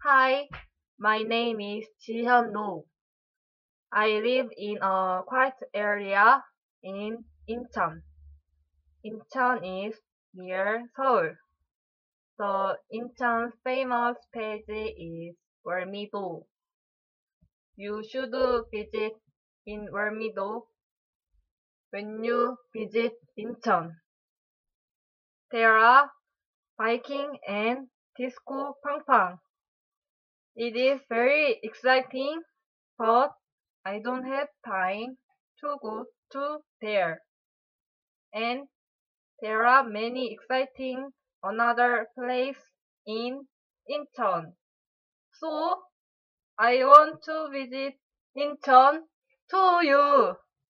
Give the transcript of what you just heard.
Hi, my name is Jihyun Ro. I live in a quiet area in Incheon. Incheon is near Seoul. The Incheon's famous page is Wormido. You should visit in Wormido when you visit Incheon. There are biking and disco pang. It is very exciting, but I don't have time to go to there. And there are many exciting another place in Incheon. So I want to visit Incheon to you.